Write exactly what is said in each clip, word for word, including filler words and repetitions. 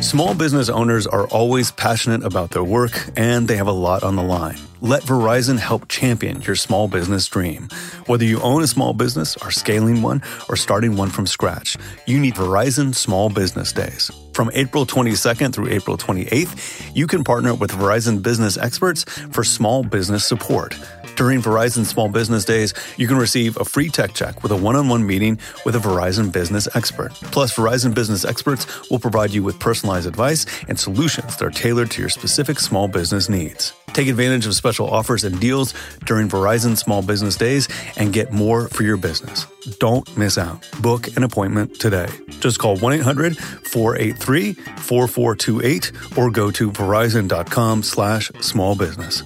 Small business owners are always passionate about their work, and they have a lot on the line. Let Verizon help champion your small business dream. Whether you own a small business, are scaling one, or starting one from scratch, you need Verizon Small Business Days. From April twenty-second through April twenty-eighth, you can partner with Verizon business experts for small business support. During Verizon Small Business Days, you can receive a free tech check with a one-on-one meeting with a Verizon business expert. Plus, Verizon business experts will provide you with personalized advice and solutions that are tailored to your specific small business needs. Take advantage of special offers and deals during Verizon Small Business Days and get more for your business. Don't miss out. Book an appointment today. Just call one eight hundred four eight three four four two eight or go to verizon.com slash small business.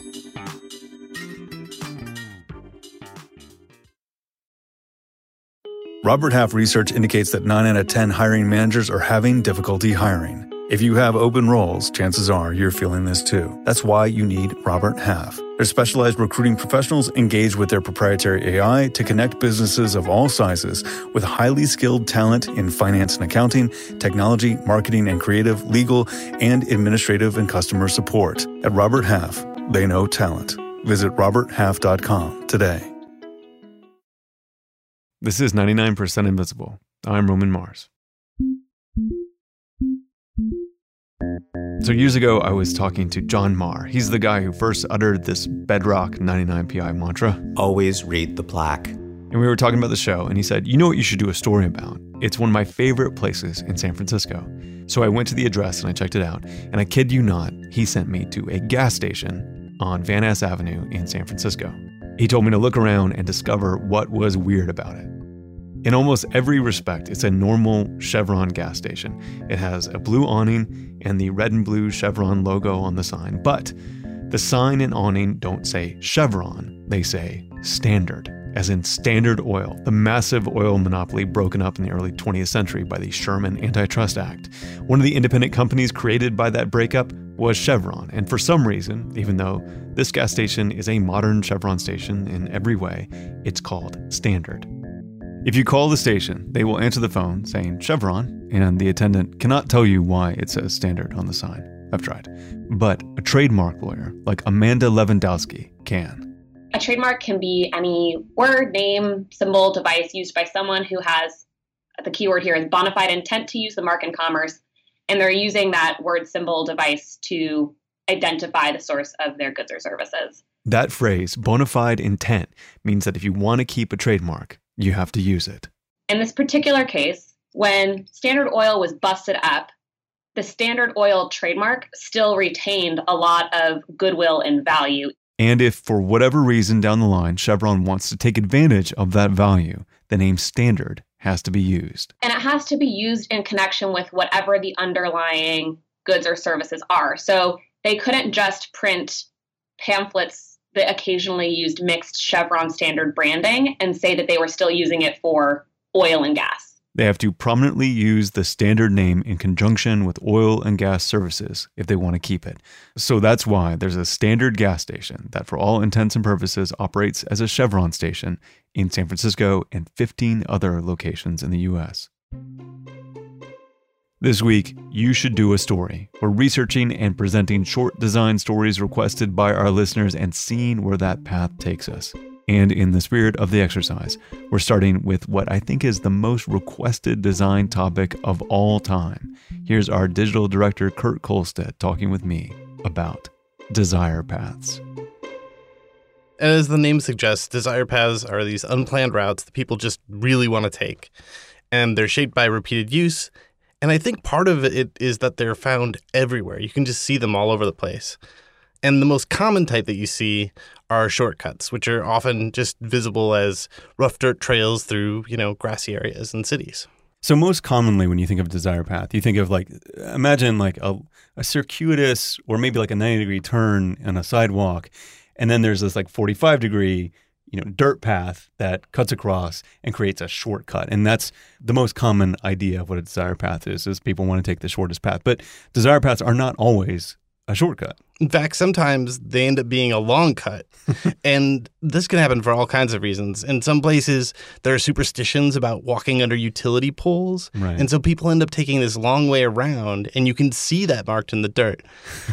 Robert Half research indicates that nine out of ten hiring managers are having difficulty hiring. If you have open roles, chances are you're feeling this too. That's why you need Robert Half. Their specialized recruiting professionals engage with their proprietary A I to connect businesses of all sizes with highly skilled talent in finance and accounting, technology, marketing and creative, legal, and administrative and customer support. At Robert Half, they know talent. Visit robert half dot com today. This is ninety-nine percent Invisible. I'm Roman Mars. So years ago, I was talking to John Marr. He's the guy who first uttered this bedrock ninety-nine P I mantra. Always read the plaque. And we were talking about the show, and he said, you know what you should do a story about? It's one of my favorite places in San Francisco. So I went to the address and I checked it out. And I kid you not, he sent me to a gas station on Van Ness Avenue in San Francisco. He told me to look around and discover what was weird about it. In almost every respect, it's a normal Chevron gas station. It has a blue awning and the red and blue Chevron logo on the sign. But the sign and awning don't say Chevron, they say Standard, as in Standard Oil, the massive oil monopoly broken up in the early twentieth century by the Sherman Antitrust Act. One of the independent companies created by that breakup was Chevron, and for some reason, even though this gas station is a modern Chevron station in every way, it's called Standard. If you call the station, they will answer the phone saying Chevron, and the attendant cannot tell you why it says Standard on the sign. I've tried. But a trademark lawyer like Amanda Lewandowski can. A trademark can be any word, name, symbol, device used by someone who has, the keyword here is bona fide intent to use the mark in commerce, and they're using that word, symbol, device to identify the source of their goods or services. That phrase, bona fide intent, means that if you want to keep a trademark, you have to use it. In this particular case, when Standard Oil was busted up, the Standard Oil trademark still retained a lot of goodwill and value. And if for whatever reason down the line, Chevron wants to take advantage of that value, the name Standard has to be used. And it has to be used in connection with whatever the underlying goods or services are. So they couldn't just print pamphlets that occasionally used mixed Chevron Standard branding and say that they were still using it for oil and gas. They have to prominently use the Standard name in conjunction with oil and gas services if they want to keep it. So that's why there's a Standard gas station that for all intents and purposes operates as a Chevron station in San Francisco and fifteen other locations in the U S. This week, You Should Do a Story. We're researching and presenting short design stories requested by our listeners and seeing where that path takes us. And in the spirit of the exercise, we're starting with what I think is the most requested design topic of all time. Here's our digital director, Kurt Kolstedt, talking with me about desire paths. As the name suggests, desire paths are these unplanned routes that people just really want to take. And they're shaped by repeated use. And I think part of it is that they're found everywhere. You can just see them all over the place. And the most common type that you see are shortcuts, which are often just visible as rough dirt trails through, you know, grassy areas and cities. So most commonly when you think of desire path, you think of like, imagine like a, a circuitous or maybe like a ninety degree turn on a sidewalk. And then there's this like forty-five degree you know, dirt path that cuts across and creates a shortcut. And that's the most common idea of what a desire path is, is people want to take the shortest path. But desire paths are not always a shortcut. In fact, sometimes they end up being a long cut. And this can happen for all kinds of reasons. In some places, there are superstitions about walking under utility poles. Right. And so people end up taking this long way around, and you can see that marked in the dirt.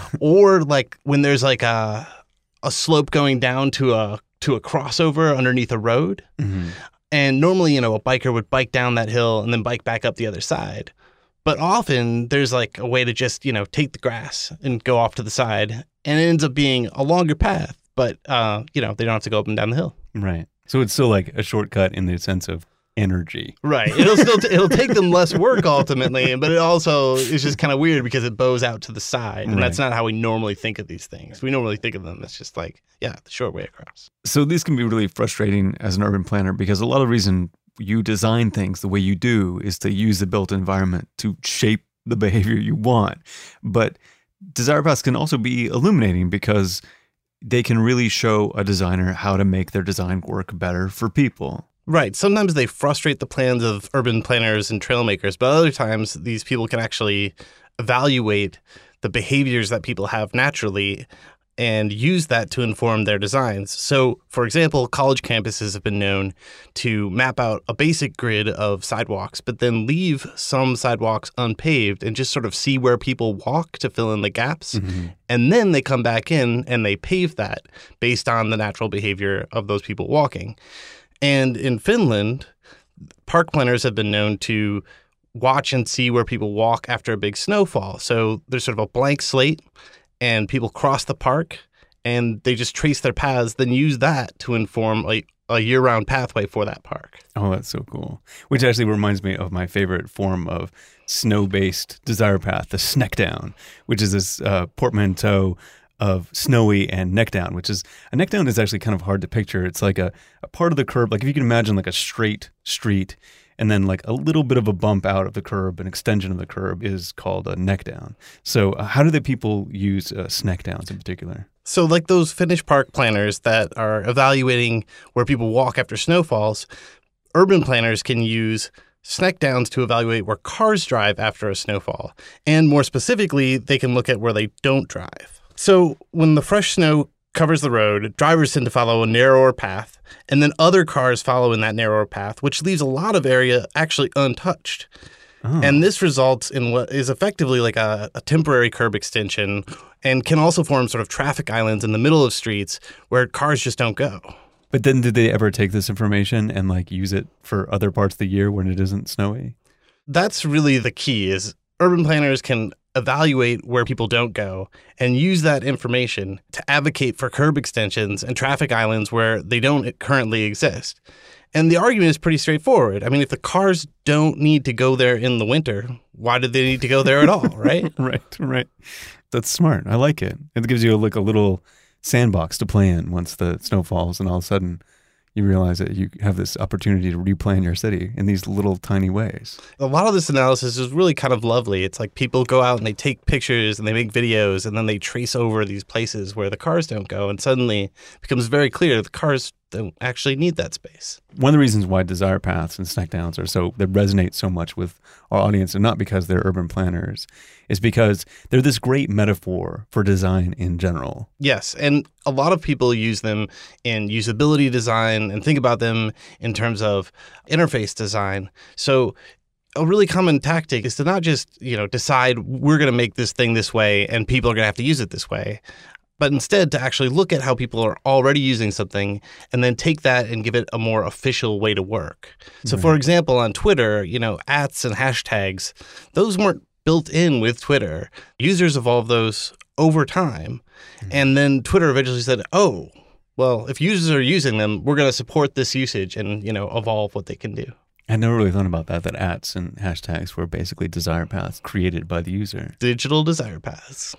Or like when there's like a a slope going down to a to a crossover underneath a road. Mm-hmm. And normally, you know, a biker would bike down that hill and then bike back up the other side. But often there's like a way to just, you know, take the grass and go off to the side. And it ends up being a longer path. But, uh, you know, they don't have to go up and down the hill. Right. So it's still like a shortcut in the sense of energy. Right. It'll still t- it'll take them less work ultimately, but it also is just kind of weird because it bows out to the side, and Right. that's not how we normally think of these things. We normally think of them as just like, yeah, the short way across. So this can be really frustrating as an urban planner because a lot of the reason you design things the way you do is to use the built environment to shape the behavior you want. But desire paths can also be illuminating because they can really show a designer how to make their design work better for people. Right. Sometimes they frustrate the plans of urban planners and trail makers, but other times these people can actually evaluate the behaviors that people have naturally and use that to inform their designs. So, for example, college campuses have been known to map out a basic grid of sidewalks, but then leave some sidewalks unpaved and just sort of see where people walk to fill in the gaps. Mm-hmm. And then they come back in and they pave that based on the natural behavior of those people walking. And in Finland, park planners have been known to watch and see where people walk after a big snowfall. So there's sort of a blank slate and people cross the park and they just trace their paths, then use that to inform a, a year-round pathway for that park. Oh, that's so cool. Which actually reminds me of my favorite form of snow-based desire path, the Sneckdown, which is this uh, portmanteau of snowy and neck down, which is a neck down is actually kind of hard to picture. It's like a, a part of the curb, like if you can imagine like a straight street and then like a little bit of a bump out of the curb, an extension of the curb is called a neck down. So uh, how do the people use uh, sneck downs in particular? So like those Finnish park planners that are evaluating where people walk after snowfalls, urban planners can use sneck downs to evaluate where cars drive after a snowfall. And more specifically, they can look at where they don't drive. So when the fresh snow covers the road, drivers tend to follow a narrower path, and then other cars follow in that narrower path, which leaves a lot of area actually untouched. Oh. And this results in what is effectively like a, a temporary curb extension and can also form sort of traffic islands in the middle of streets where cars just don't go. But then did they ever take this information and like use it for other parts of the year when it isn't snowy? That's really the key is urban planners can evaluate where people don't go and use that information to advocate for curb extensions and traffic islands where they don't currently exist. And the argument is pretty straightforward. I mean, if the cars don't need to go there in the winter, why do they need to go there at all, right? Right, right. That's smart. I like it. It gives you like a little sandbox to play in once the snow falls and all of a sudden you realize that you have this opportunity to replan your city in these little tiny ways. A lot of this analysis is really kind of lovely. It's like people go out and they take pictures and they make videos and then they trace over these places where the cars don't go. And suddenly it becomes very clear the cars don't actually need that space. One of the reasons why desire paths and sneckdowns are so, that resonate so much with our audience, and not because they're urban planners, is because they're this great metaphor for design in general. Yes, and a lot of people use them in usability design and think about them in terms of interface design. So a really common tactic is to not just, you know, decide we're going to make this thing this way and people are going to have to use it this way, but instead to actually look at how people are already using something and then take that and give it a more official way to work. So Right. for example, on Twitter, you know, ats and hashtags, those weren't built in with Twitter. Users evolved those over time. Mm-hmm. And then Twitter eventually said, oh, well, if users are using them, we're going to support this usage and, you know, evolve what they can do. I never really thought about that, that ats and hashtags were basically desire paths created by the user. Digital desire paths.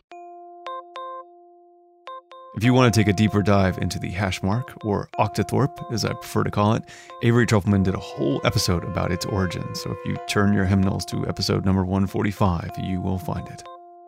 If you want to take a deeper dive into the hash mark, or octothorpe as I prefer to call it, Avery Trufelman did a whole episode about its origin. So if you turn your hymnals to episode number one forty-five, you will find it.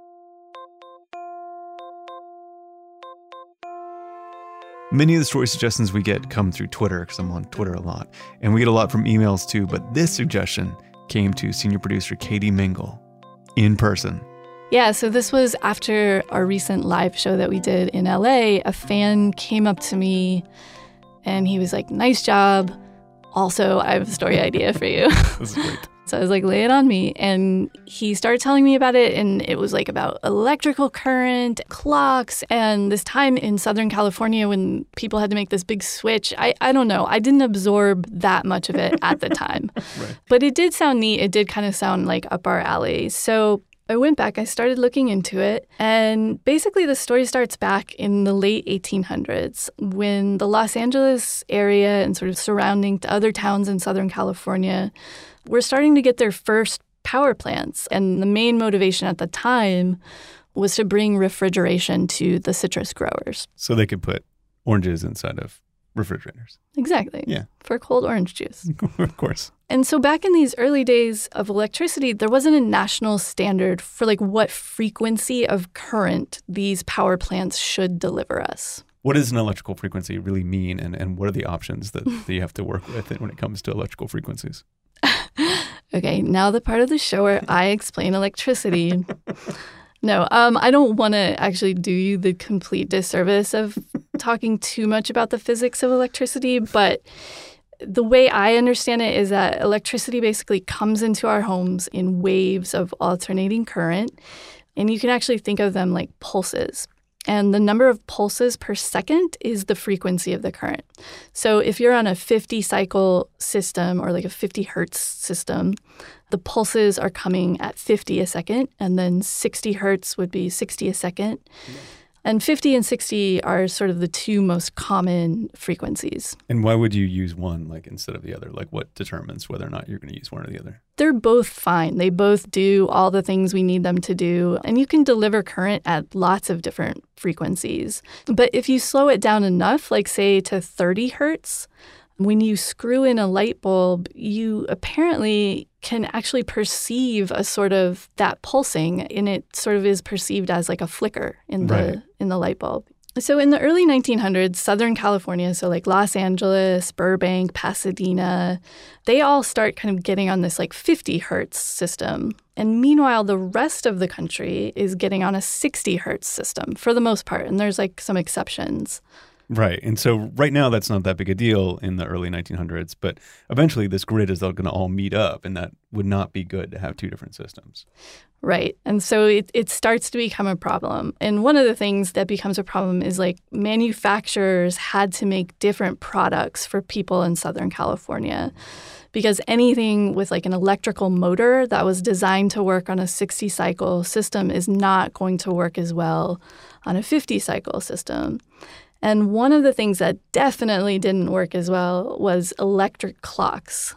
Many of the story suggestions we get come through Twitter, because I'm on Twitter a lot, and we get a lot from emails too, but this suggestion came to senior producer Katie Mingle in person. Yeah, so this was after our recent live show that we did in L A. A fan came up to me and he was like, nice job. Also, I have a story idea for you. This is great. So I was like, lay it on me. And he started telling me about it. And it was like about electrical current, clocks, and this time in Southern California when people had to make this big switch. I, I don't know. I didn't absorb that much of it at the time. Right. But it did sound neat. It did kind of sound like up our alley. So I went back, I started looking into it, and basically the story starts back in the late eighteen hundreds when the Los Angeles area and sort of surrounding other towns in Southern California were starting to get their first power plants. And the main motivation at the time was to bring refrigeration to the citrus growers. So they could put oranges inside of refrigerators. Exactly. Yeah. For cold orange juice. Of course. And so back in these early days of electricity, there wasn't a national standard for like what frequency of current these power plants should deliver us. What does an electrical frequency really mean, and, and what are the options that, that you have to work with when it comes to electrical frequencies? Okay, now the part of the show where I explain electricity. No, um, I don't want to actually do you the complete disservice of talking too much about the physics of electricity, but the way I understand it is that electricity basically comes into our homes in waves of alternating current, and you can actually think of them like pulses. And the number of pulses per second is the frequency of the current. So if you're on a fifty cycle system or like a fifty hertz system, the pulses are coming at fifty a second, and then sixty hertz would be sixty a second. Yeah. And fifty and sixty are sort of the two most common frequencies. And why would you use one like instead of the other? Like what determines whether or not you're going to use one or the other? They're both fine. They both do all the things we need them to do. And you can deliver current at lots of different frequencies. But if you slow it down enough, like say to thirty hertz, when you screw in a light bulb, you apparently can actually perceive a sort of that pulsing, and it sort of is perceived as like a flicker in the right. in the light bulb. So in the early nineteen hundreds, Southern California, so like Los Angeles, Burbank, Pasadena, they all start kind of getting on this like fifty hertz system. And meanwhile, the rest of the country is getting on a sixty hertz system for the most part. And there's like some exceptions. Right. And so right now, that's not that big a deal in the early nineteen hundreds, but eventually this grid is all going to all meet up, and that would not be good to have two different systems. Right. And so it, it starts to become a problem. And one of the things that becomes a problem is like manufacturers had to make different products for people in Southern California, because anything with like an electrical motor that was designed to work on a sixty cycle system is not going to work as well on a fifty cycle system. And one of the things that definitely didn't work as well was electric clocks.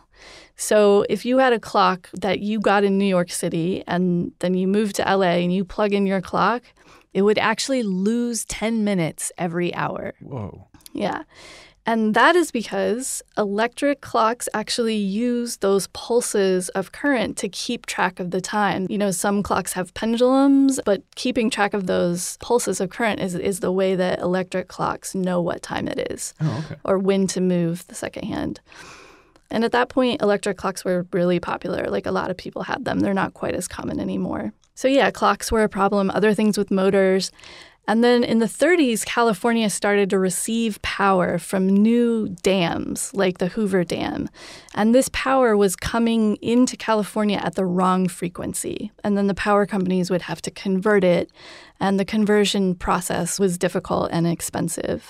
So if you had a clock that you got in New York City and then you moved to L A and you plug in your clock, it would actually lose ten minutes every hour. Whoa. Yeah. And that is because electric clocks actually use those pulses of current to keep track of the time. You know, some clocks have pendulums, but keeping track of those pulses of current is, is the way that electric clocks know what time it is oh, okay. or when to move the second hand. And at that point, electric clocks were really popular. Like a lot of people had them. They're not quite as common anymore. So yeah, clocks were a problem, other things with motors. And then in the thirties, California started to receive power from new dams like the Hoover Dam. And this power was coming into California at the wrong frequency. And then the power companies would have to convert it. And the conversion process was difficult and expensive.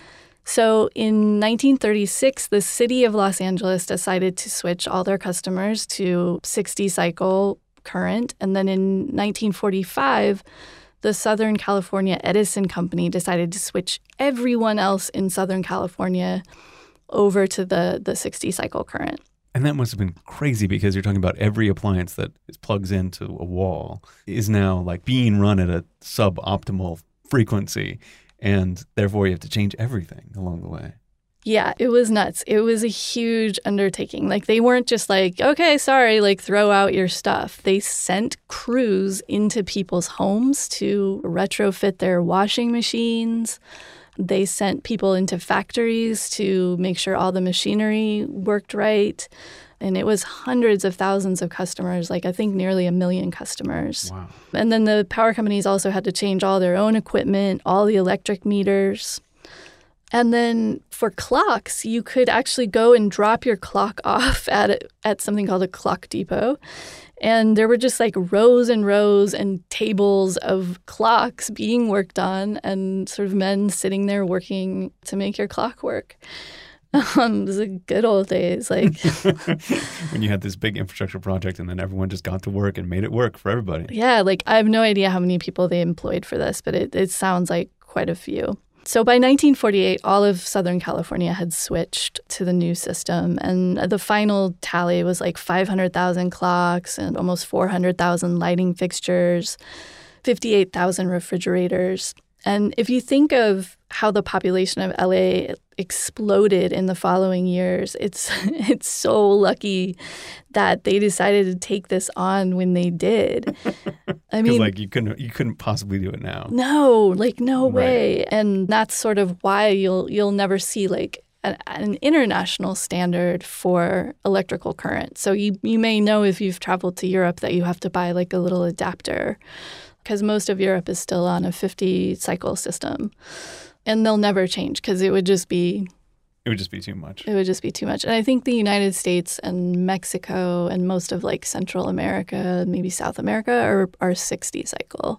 So in nineteen thirty-six, the city of Los Angeles decided to switch all their customers to sixty cycle current. And then in nineteen forty-five, the Southern California Edison Company decided to switch everyone else in Southern California over to the, the sixty cycle current. And that must have been crazy because you're talking about every appliance that is plugs into a wall is now like being run at a suboptimal frequency. And therefore you have to change everything along the way. Yeah, it was nuts. It was a huge undertaking. Like they weren't just like, okay, sorry, like throw out your stuff. They sent crews into people's homes to retrofit their washing machines. They sent people into factories to make sure all the machinery worked right. And it was hundreds of thousands of customers, like I think nearly a million customers. Wow. And then the power companies also had to change all their own equipment, all the electric meters. And then for clocks, you could actually go and drop your clock off at at something called a clock depot. And there were just like rows and rows and tables of clocks being worked on and sort of men sitting there working to make your clock work. Um, it was the good old days. Like when you had this big infrastructure project and then everyone just got to work and made it work for everybody. Yeah, like I have no idea how many people they employed for this, but it, it sounds like quite a few. So by nineteen forty-eight, all of Southern California had switched to the new system. And the final tally was like five hundred thousand clocks and almost four hundred thousand lighting fixtures, fifty-eight thousand refrigerators. And if you think of how the population of L A exploded in the following years, it's it's so lucky that they decided to take this on when they did. I mean, like you couldn't you couldn't possibly do it now. No, like no Right. way. And that's sort of why you'll you'll never see like an, an international standard for electrical current. So you you may know if you've traveled to Europe that you have to buy like a little adapter, because most of Europe is still on a fifty cycle system. And they'll never change because it would just be It would just be too much. it would just be too much. And I think the United States and Mexico and most of like Central America, maybe South America, are are sixty cycle.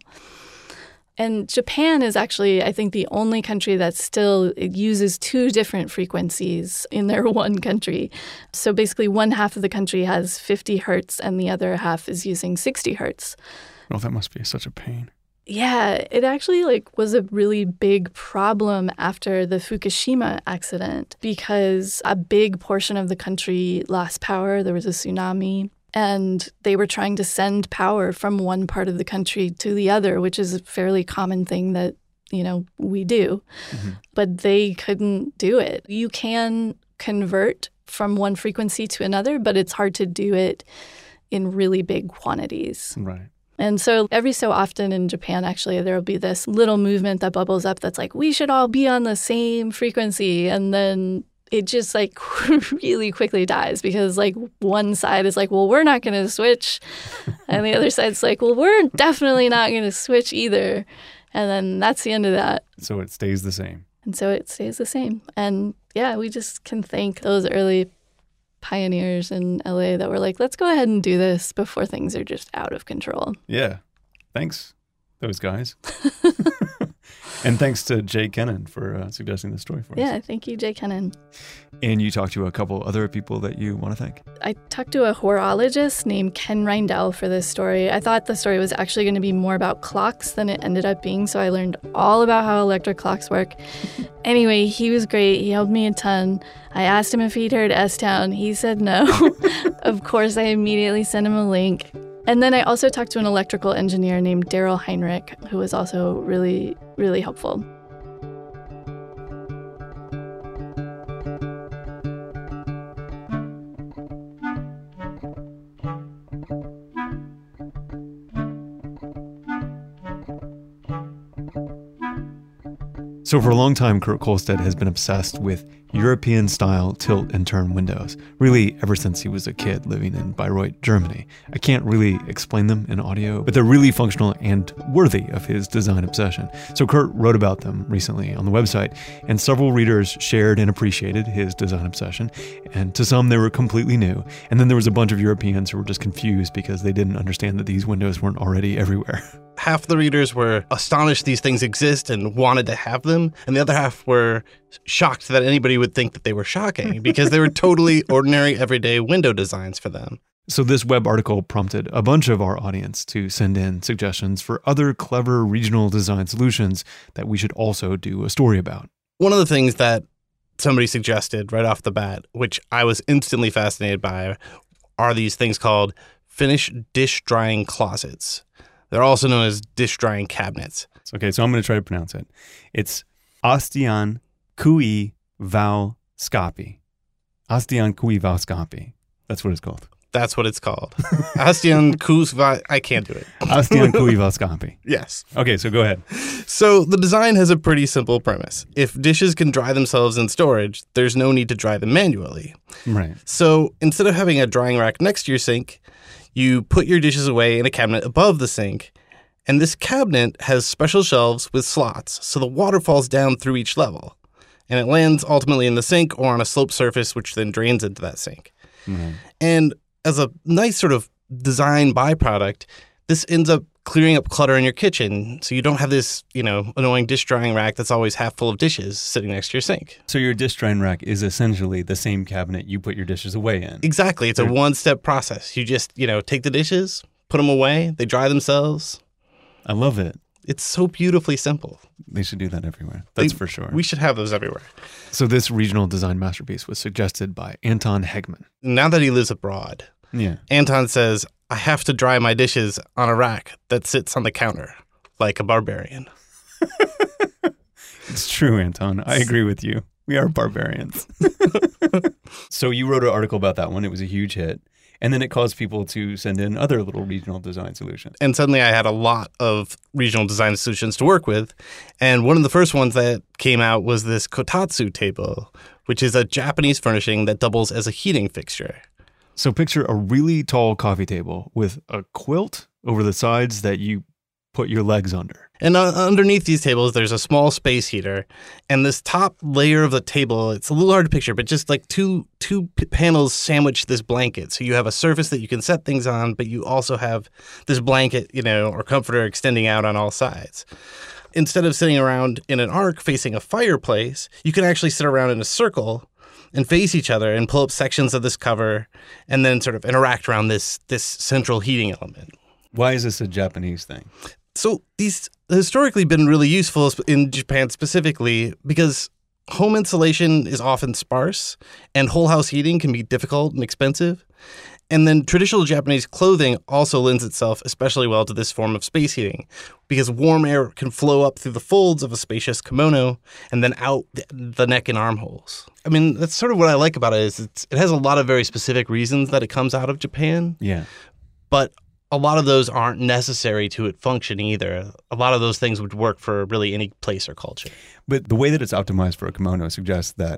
And Japan is actually, I think, the only country that still uses two different frequencies in their one country. So basically one half of the country has fifty hertz and the other half is using sixty hertz. Oh, that must be such a pain. Yeah, it actually like was a really big problem after the Fukushima accident because a big portion of the country lost power. There was a tsunami and they were trying to send power from one part of the country to the other, which is a fairly common thing that, you know, we do. Mm-hmm. But they couldn't do it. You can convert from one frequency to another, but it's hard to do it in really big quantities. Right. And so every so often in Japan, actually, there will be this little movement that bubbles up that's like, we should all be on the same frequency. And then it just like really quickly dies because like one side is like, well, we're not going to switch. And the other side's like, well, we're definitely not going to switch either. And then that's the end of that. So it stays the same. And so it stays the same. And yeah, we just can thank those early pioneers in L A that were like, let's go ahead and do this before things are just out of control. Yeah. Thanks, those guys. And thanks to Jay Kennan for uh, suggesting this story for us. Yeah, thank you, Jay Kennan. And you talked to a couple other people that you want to thank? I talked to a horologist named Ken Reindell for this story. I thought the story was actually going to be more about clocks than it ended up being, so I learned all about how electric clocks work. Anyway, he was great. He helped me a ton. I asked him if he'd heard S-Town. He said no. Of course, I immediately sent him a link. And then I also talked to an electrical engineer named Daryl Heinrich, who was also really, really helpful. So for a long time, Kurt Kohlstedt has been obsessed with European-style tilt and turn windows, really ever since he was a kid living in Bayreuth, Germany. I can't really explain them in audio, but they're really functional and worthy of his design obsession. So Kurt wrote about them recently on the website, and several readers shared and appreciated his design obsession, and to some they were completely new. And then there was a bunch of Europeans who were just confused because they didn't understand that these windows weren't already everywhere. Half the readers were astonished these things exist and wanted to have them, and the other half were shocked that anybody would think that they were shocking because they were totally ordinary, everyday window designs for them. So this web article prompted a bunch of our audience to send in suggestions for other clever regional design solutions that we should also do a story about. One of the things that somebody suggested right off the bat, which I was instantly fascinated by, are these things called Finnish dish drying closets. They're also known as dish drying cabinets. Okay, so I'm going to try to pronounce it. It's Astian Kui Vauskapi. Astian Kui Vauskapi. That's what it's called. That's what it's called. Astian Kuzva. I can't do it. Astian Kuivaskapi. Yes. Okay, so go ahead. So the design has a pretty simple premise. If dishes can dry themselves in storage, there's no need to dry them manually. Right. So instead of having a drying rack next to your sink, you put your dishes away in a cabinet above the sink. And this cabinet has special shelves with slots, so the water falls down through each level. And it lands ultimately in the sink or on a sloped surface, which then drains into that sink. Mm-hmm. And as a nice sort of design byproduct, this ends up clearing up clutter in your kitchen, so you don't have this, you know, annoying dish drying rack that's always half full of dishes sitting next to your sink. So your dish drying rack is essentially the same cabinet you put your dishes away in. Exactly. It's a one-step process. You just, you know, take the dishes, put them away, they dry themselves. I love it. It's so beautifully simple. They should do that everywhere. That's they, for sure. We should have those everywhere. So this regional design masterpiece was suggested by Anton Hegman. Now that he lives abroad, yeah, Anton says, I have to dry my dishes on a rack that sits on the counter like a barbarian. It's true, Anton. I agree with you. We are barbarians. So you wrote an article about that one. It was a huge hit. And then it caused people to send in other little regional design solutions. And suddenly I had a lot of regional design solutions to work with. And one of the first ones that came out was this kotatsu table, which is a Japanese furnishing that doubles as a heating fixture. So picture a really tall coffee table with a quilt over the sides that you put your legs under. And uh, underneath these tables, there's a small space heater. And this top layer of the table, it's a little hard to picture, but just like two two p- panels sandwich this blanket. So you have a surface that you can set things on, but you also have this blanket, you know, or comforter extending out on all sides. Instead of sitting around in an arc facing a fireplace, you can actually sit around in a circle and face each other and pull up sections of this cover and then sort of interact around this this central heating element. Why is this a Japanese thing? So these historically been really useful in Japan specifically because home insulation is often sparse and whole house heating can be difficult and expensive. And then traditional Japanese clothing also lends itself especially well to this form of space heating because warm air can flow up through the folds of a spacious kimono and then out the neck and armholes. I mean, that's sort of what I like about it is it's, it has a lot of very specific reasons that it comes out of Japan. Yeah. But a lot of those aren't necessary to it functioning either. A lot of those things would work for really any place or culture. But the way that it's optimized for a kimono suggests that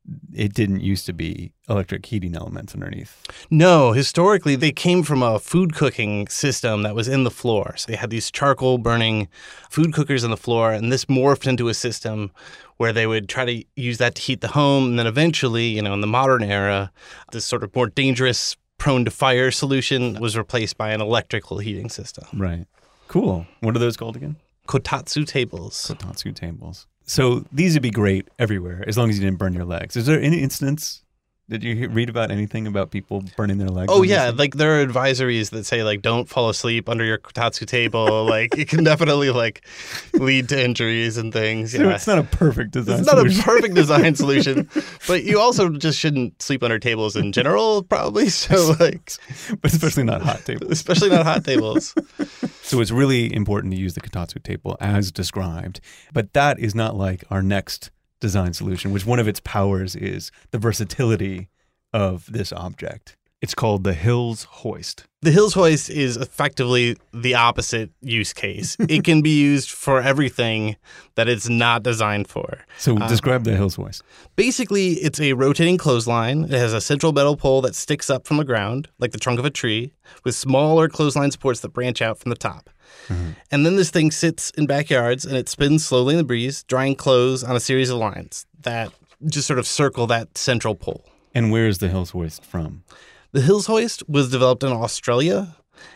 it didn't used to be electric heating elements underneath. No, historically, they came from a food cooking system that was in the floor. So they had these charcoal burning food cookers in the floor, and this morphed into a system where they would try to use that to heat the home. And then eventually, you know, in the modern era, this sort of more dangerous, prone to fire solution was replaced by an electrical heating system. Right. Cool. What are those called again? Kotatsu tables. Kotatsu tables. So these would be great everywhere as long as you didn't burn your legs. Is there any instance, did you read about anything about people burning their legs? Oh, yeah. Like there are advisories that say, like, don't fall asleep under your kotatsu table. Like it can definitely, like, lead to injuries and things. So yeah. It's not a perfect design It's not solution. a perfect design solution. But you also just shouldn't sleep under tables in general, probably. So, like, but especially not hot tables. Especially not hot tables. So it's really important to use the kotatsu table as described. But that is not like our next design solution, which one of its powers is the versatility of this object. It's called the Hills Hoist. The Hills Hoist is effectively the opposite use case. It can be used for everything that it's not designed for. So uh, describe the Hills Hoist. Basically, it's a rotating clothesline. It has a central metal pole that sticks up from the ground, like the trunk of a tree, with smaller clothesline supports that branch out from the top. Mm-hmm. And then this thing sits in backyards and it spins slowly in the breeze, drying clothes on a series of lines that just sort of circle that central pole. And where is the Hills Hoist from? The Hills Hoist was developed in Australia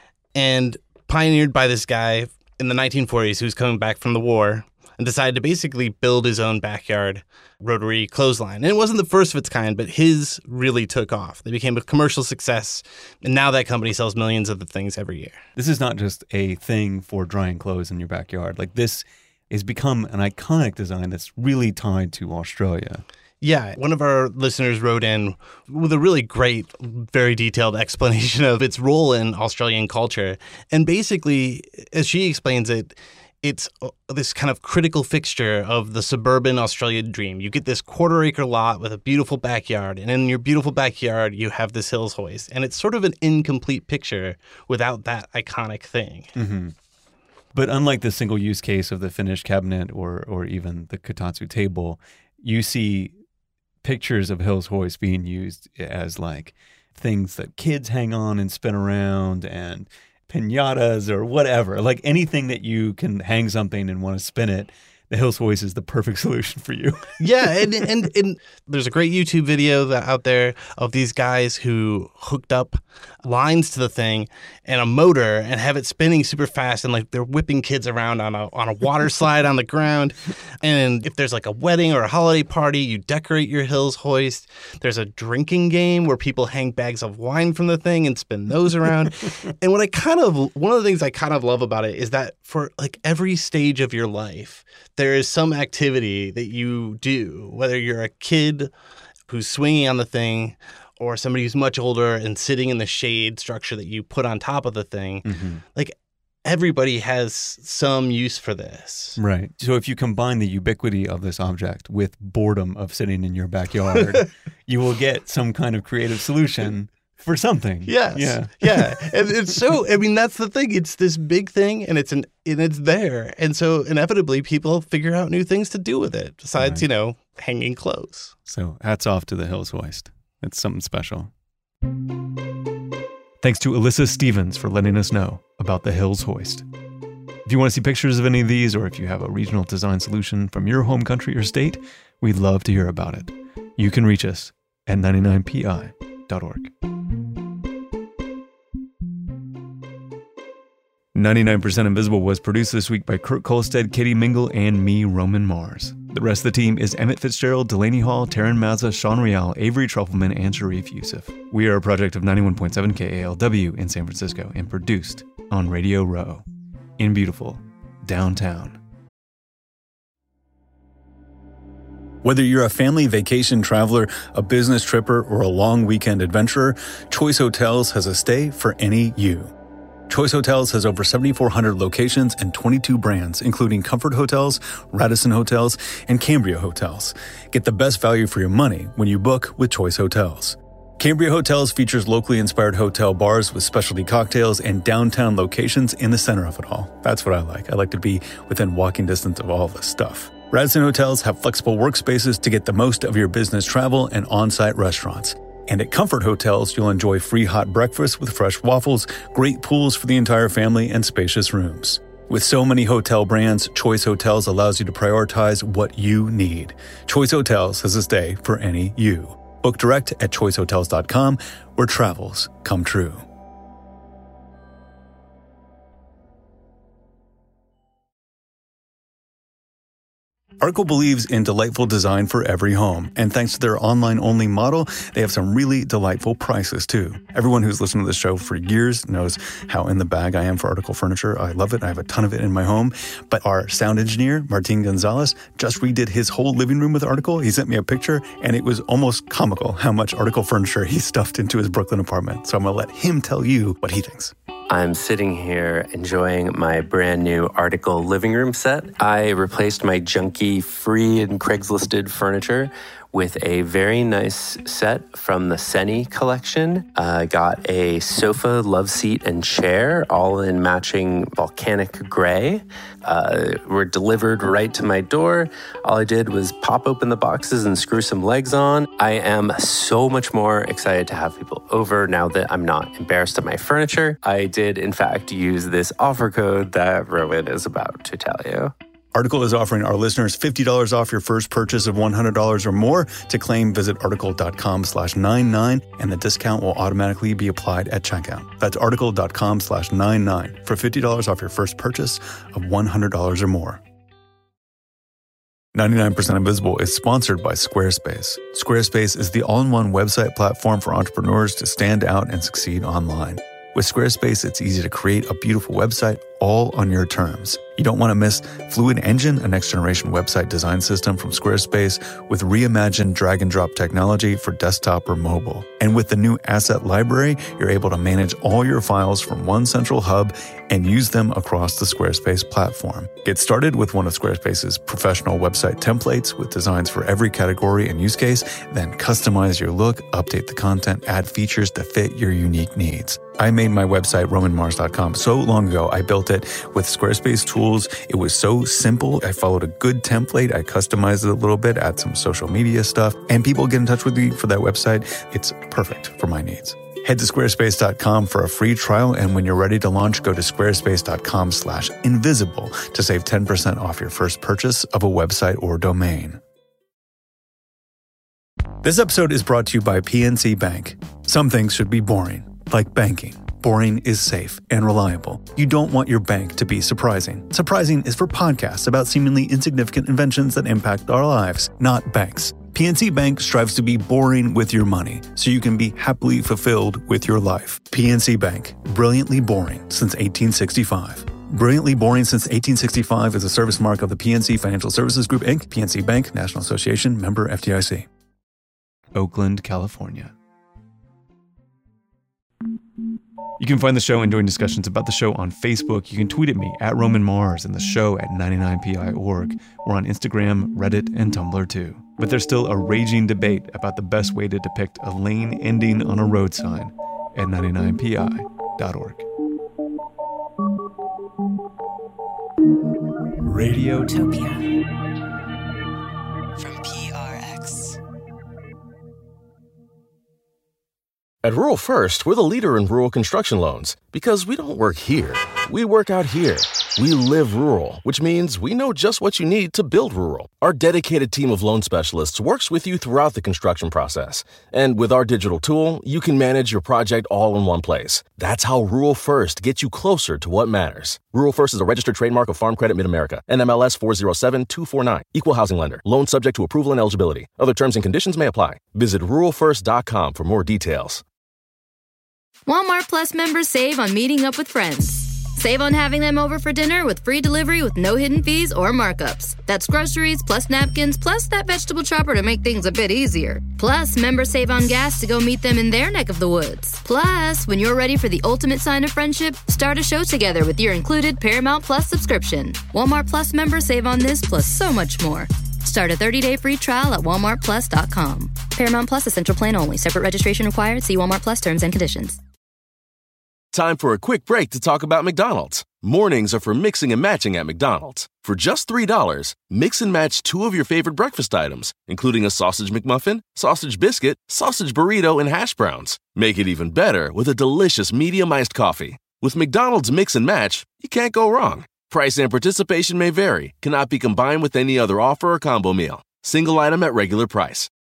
and pioneered by this guy in the nineteen forties who's coming back from the war and decided to basically build his own backyard rotary clothesline. And it wasn't the first of its kind, but his really took off. They became a commercial success, and now that company sells millions of the things every year. This is not just a thing for drying clothes in your backyard. Like, this has become an iconic design that's really tied to Australia. Yeah, one of our listeners wrote in with a really great, very detailed explanation of its role in Australian culture. And basically, as she explains it, it's this kind of critical fixture of the suburban Australian dream. You get this quarter acre lot with a beautiful backyard, and in your beautiful backyard, you have this Hills hoist. And it's sort of an incomplete picture without that iconic thing. Mm-hmm. But unlike the single use case of the finished cabinet or or even the Kotatsu table, you see pictures of Hills hoist being used as like things that kids hang on and spin around, and piñatas or whatever, like anything that you can hang something and want to spin it. The Hills hoist is the perfect solution for you. Yeah, and, and and there's a great YouTube video that out there of these guys who hooked up lines to the thing and a motor and have it spinning super fast, and like they're whipping kids around on a on a water slide on the ground. And if there's like a wedding or a holiday party, you decorate your Hills hoist. There's a drinking game where people hang bags of wine from the thing and spin those around. And what I kind of one of the things I kind of love about it is that for like every stage of your life, there is some activity that you do, whether you're a kid who's swinging on the thing or somebody who's much older and sitting in the shade structure that you put on top of the thing. Mm-hmm. Like everybody has some use for this. Right. So if you combine the ubiquity of this object with boredom of sitting in your backyard, you will get some kind of creative solution for something. Yes. Yeah. Yeah. And it's so, I mean, that's the thing. It's this big thing and it's an, and it's there. And so inevitably people figure out new things to do with it besides, right. you know, hanging clothes. So hats off to the Hills hoist. It's something special. Thanks to Alyssa Stevens for letting us know about the Hills hoist. If you want to see pictures of any of these, or if you have a regional design solution from your home country or state, we'd love to hear about it. You can reach us at ninety-nine P I dot org. ninety-nine percent Invisible was produced this week by Kurt Kolstad, Katie Mingle, and me, Roman Mars. The rest of the team is Emmett Fitzgerald, Delaney Hall, Taryn Mazza, Sean Real, Avery Trufelman, and Sharif Youssef. We are a project of ninety-one point seven K A L W in San Francisco and produced on Radio Row in beautiful downtown. Whether you're a family vacation traveler, a business tripper, or a long weekend adventurer, Choice Hotels has a stay for any you. Choice Hotels has over seventy-four hundred locations and twenty-two brands, including Comfort Hotels, Radisson Hotels, and Cambria Hotels. Get the best value for your money when you book with Choice Hotels. Cambria Hotels features locally inspired hotel bars with specialty cocktails and downtown locations in the center of it all. That's what I like. I like to be within walking distance of all this stuff. Radisson Hotels have flexible workspaces to get the most of your business travel and on-site restaurants. And at Comfort Hotels, you'll enjoy free hot breakfast with fresh waffles, great pools for the entire family, and spacious rooms. With so many hotel brands, Choice Hotels allows you to prioritize what you need. Choice Hotels has a stay for any you. Book direct at choice hotels dot com, where travels come true. Article believes in delightful design for every home, and thanks to their online-only model, they have some really delightful prices, too. Everyone who's listened to this show for years knows how in the bag I am for Article furniture. I love it. I have a ton of it in my home. But our sound engineer, Martin Gonzalez, just redid his whole living room with Article. He sent me a picture, and it was almost comical how much Article furniture he stuffed into his Brooklyn apartment. So I'm going to let him tell you what he thinks. I'm sitting here enjoying my brand new Article living room set. I replaced my junky free and Craigslisted furniture with a very nice set from the Seni collection. I uh, got a sofa, love seat, and chair, all in matching volcanic gray. Uh, were delivered right to my door. All I did was pop open the boxes and screw some legs on. I am so much more excited to have people over now that I'm not embarrassed of my furniture. I did, in fact, use this offer code that Rowan is about to tell you. Article is offering our listeners fifty dollars off your first purchase of one hundred dollars or more. To claim, visit article.com slash 99, and the discount will automatically be applied at checkout. That's article.com slash 99 for fifty dollars off your first purchase of one hundred dollars or more. ninety-nine percent Invisible is sponsored by Squarespace. Squarespace is the all-in-one website platform for entrepreneurs to stand out and succeed online. With Squarespace, it's easy to create a beautiful website all on your terms. You don't want to miss Fluid Engine, a next-generation website design system from Squarespace with reimagined drag-and-drop technology for desktop or mobile. And with the new Asset Library, you're able to manage all your files from one central hub and use them across the Squarespace platform. Get started with one of Squarespace's professional website templates with designs for every category and use case, then customize your look, update the content, add features to fit your unique needs. I made my website, roman mars dot com, so long ago. I built it with Squarespace tools. It was so simple. I followed a good template. I customized it a little bit, add some social media stuff, and people get in touch with me for that website. It's perfect for my needs. Head to squarespace dot com for a free trial, and when you're ready to launch, go to squarespace dot com slash invisible to save ten percent off your first purchase of a website or domain. This episode is brought to you by P N C Bank. Some things should be boring, like banking. Boring is safe and reliable. You don't want your bank to be surprising. Surprising is for podcasts about seemingly insignificant inventions that impact our lives, not banks. P N C Bank strives to be boring with your money, so you can be happily fulfilled with your life. P N C Bank, brilliantly boring since eighteen sixty-five. Brilliantly Boring Since eighteen sixty-five is a service mark of the P N C Financial Services Group, Incorporated. P N C Bank, National Association, member F D I C. Oakland, California. You can find the show and join discussions about the show on Facebook. You can tweet at me at Roman Mars and the show at ninety-nine P I dot org. We're on Instagram, Reddit, and Tumblr too. But there's still a raging debate about the best way to depict a lane ending on a road sign at ninety-nine P I dot org. Radiotopia from P R X. At Rural First, we're the leader in rural construction loans because we don't work here. We work out here. We live rural, which means we know just what you need to build rural. Our dedicated team of loan specialists works with you throughout the construction process. And with our digital tool, you can manage your project all in one place. That's how Rural First gets you closer to what matters. Rural First is a registered trademark of Farm Credit Mid-America, N M L S four zero seven two four nine. Equal housing lender. Loan subject to approval and eligibility. Other terms and conditions may apply. Visit rural first dot com for more details. Walmart Plus members save on meeting up with friends. Save on having them over for dinner with free delivery with no hidden fees or markups. That's groceries, plus napkins, plus that vegetable chopper to make things a bit easier. Plus, members save on gas to go meet them in their neck of the woods. Plus, when you're ready for the ultimate sign of friendship, start a show together with your included Paramount Plus subscription. Walmart Plus members save on this plus so much more. Start a thirty-day free trial at walmart plus dot com. Paramount Plus Essential Plan only. Separate registration required. See Walmart Plus terms and conditions. Time for a quick break to talk about McDonald's. Mornings are for mixing and matching at McDonald's. For just three dollars, mix and match two of your favorite breakfast items, including a sausage McMuffin, sausage biscuit, sausage burrito, and hash browns. Make it even better with a delicious medium iced coffee. With McDonald's Mix and Match, you can't go wrong. Price and participation may vary, cannot be combined with any other offer or combo meal. Single item at regular price.